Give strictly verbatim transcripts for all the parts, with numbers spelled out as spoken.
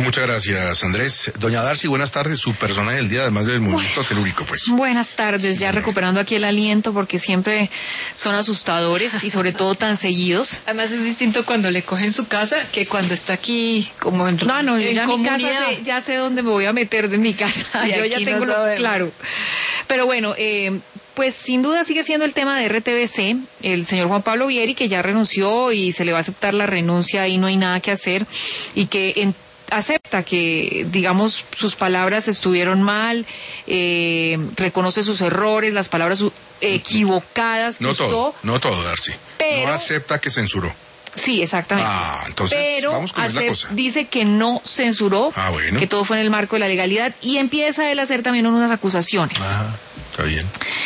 Muchas gracias, Andrés. Doña Darcy, buenas tardes, su personaje del día, además del movimiento telúrico, pues. Buenas tardes, ya recuperando aquí el aliento, porque siempre son asustadores y sobre todo tan seguidos. Además es distinto cuando le cogen su casa que cuando está aquí como en No, no, en ya mi comunidad. casa sé, ya sé dónde me voy a meter de mi casa. Sí, yo ya tengo no lo claro. Pero bueno, eh, pues sin duda sigue siendo el tema de R T V C, el señor Juan Pablo Vieri, que ya renunció y se le va a aceptar la renuncia y no hay nada que hacer, y que en acepta que, digamos, sus palabras estuvieron mal, eh, reconoce sus errores, las palabras equivocadas no usó. Todo, no todo, Darcy. Pero, no acepta que censuró. Sí, exactamente. Ah, entonces pero vamos con hace, la cosa. Dice que no censuró, ah, bueno. que todo fue en el marco de la legalidad, y empieza él a hacer también unas acusaciones. Ah, está bien.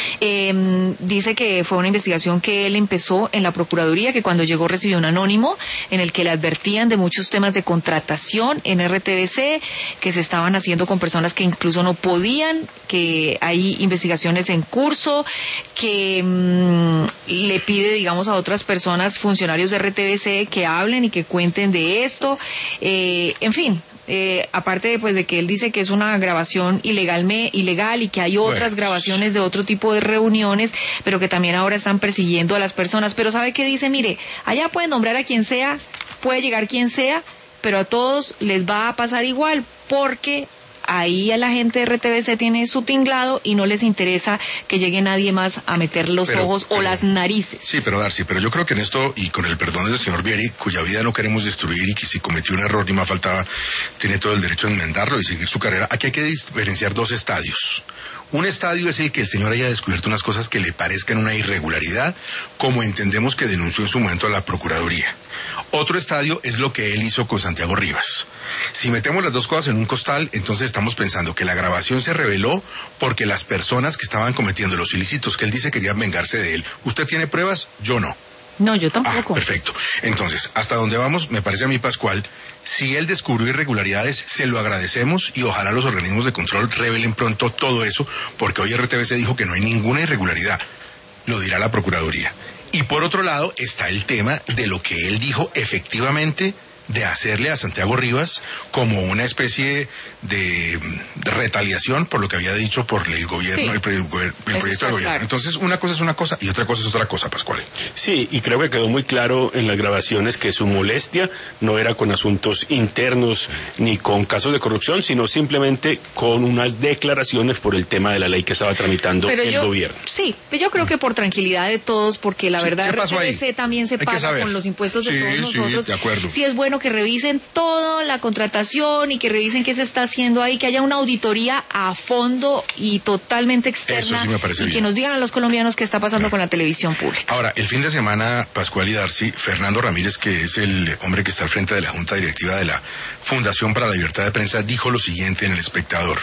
Eh, dice que fue una investigación que él empezó en la Procuraduría, que cuando llegó recibió un anónimo en el que le advertían de muchos temas de contratación en R T V C, que se estaban haciendo con personas que incluso no podían, que hay investigaciones en curso, que mmm, le pide, digamos, a otras personas, funcionarios de R T V C, que hablen y que cuenten de esto, eh, en fin. Eh, aparte de, pues, de que él dice que es una grabación ilegal, me, ilegal y que hay otras bueno. grabaciones de otro tipo de reuniones, pero que también ahora están persiguiendo a las personas. Pero ¿sabe qué dice? Mire, allá pueden nombrar a quien sea, puede llegar quien sea, pero a todos les va a pasar igual, porque ahí a la gente de R T V C tiene su tinglado y no les interesa que llegue nadie más a meter los pero, ojos pero, o las narices. Sí, pero Darcy, pero yo creo que en esto, y con el perdón del señor Vieri, cuya vida no queremos destruir y que si cometió un error ni más faltaba, tiene todo el derecho a enmendarlo y seguir su carrera, aquí hay que diferenciar dos estadios. Un estadio es el que el señor haya descubierto unas cosas que le parezcan una irregularidad, como entendemos que denunció en su momento a la Procuraduría. Otro estadio es lo que él hizo con Santiago Rivas. Si metemos las dos cosas en un costal, entonces estamos pensando que la grabación se reveló porque las personas que estaban cometiendo los ilícitos que él dice querían vengarse de él. ¿Usted tiene pruebas? Yo no. No, yo tampoco. Ah, perfecto. Entonces, hasta donde vamos, me parece a mí, Pascual, si él descubrió irregularidades, se lo agradecemos y ojalá los organismos de control revelen pronto todo eso, porque hoy R T V C dijo que no hay ninguna irregularidad. Lo dirá la Procuraduría. Y por otro lado está el tema de lo que él dijo efectivamente de hacerle a Santiago Rivas como una especie de, de retaliación por lo que había dicho por el gobierno, sí. el, pre, el, el proyecto del gobierno. Claro. Entonces, una cosa es una cosa y otra cosa es otra cosa, Pascual. Sí, y creo que quedó muy claro en las grabaciones que su molestia no era con asuntos internos ni con casos de corrupción, sino simplemente con unas declaraciones por el tema de la ley que estaba tramitando pero el yo, gobierno. Sí, pero yo creo que por tranquilidad de todos, porque la sí, verdad R T V C también se paga con los impuestos de sí, todos sí, nosotros. De acuerdo. Sí, es bueno que revisen toda la contratación y que revisen qué se está haciendo ahí, que haya una auditoría a fondo y totalmente externa. Eso sí me parece y bien. Que nos digan a los colombianos qué está pasando claro. con la televisión pública. Ahora, el fin de semana, Pascual y Darcy, Fernando Ramírez, que es el hombre que está al frente de la Junta Directiva de la Fundación para la Libertad de Prensa, dijo lo siguiente en El Espectador: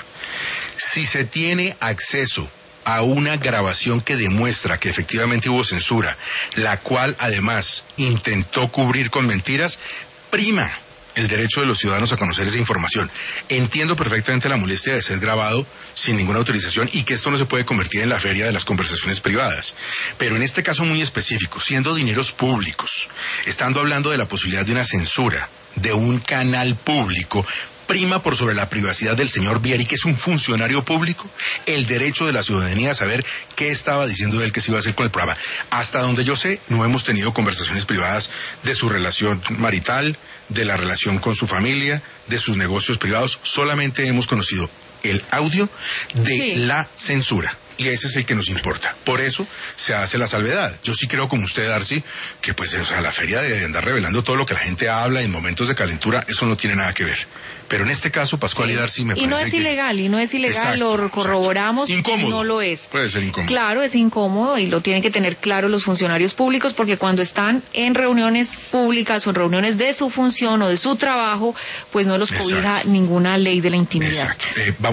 si se tiene acceso a una grabación que demuestra que efectivamente hubo censura, la cual además intentó cubrir con mentiras, prima el derecho de los ciudadanos a conocer esa información. Entiendo perfectamente la molestia de ser grabado sin ninguna autorización y que esto no se puede convertir en la feria de las conversaciones privadas. Pero en este caso muy específico, siendo dineros públicos, estando hablando de la posibilidad de una censura de un canal público, prima por sobre la privacidad del señor Vieri, que es un funcionario público, el derecho de la ciudadanía a saber qué estaba diciendo él que se iba a hacer con el programa. Hasta donde yo sé, no hemos tenido conversaciones privadas de su relación marital, de la relación con su familia, de sus negocios privados. Solamente hemos conocido el audio de sí. la censura. Y ese es el que nos importa. Por eso se hace la salvedad. Yo sí creo, como usted, Darcy, que pues, o sea, la feria de andar revelando todo lo que la gente habla en momentos de calentura, eso no tiene nada que ver. Pero en este caso, Pascual sí. y Darcy me y parece no es que... ilegal, y no es ilegal, exacto, lo corroboramos, incómodo. No lo es. Puede ser incómodo. Claro, es incómodo y lo tienen que tener claro los funcionarios públicos, porque cuando están en reuniones públicas o en reuniones de su función o de su trabajo, pues no los cobija ninguna ley de la intimidad. Exacto. Eh,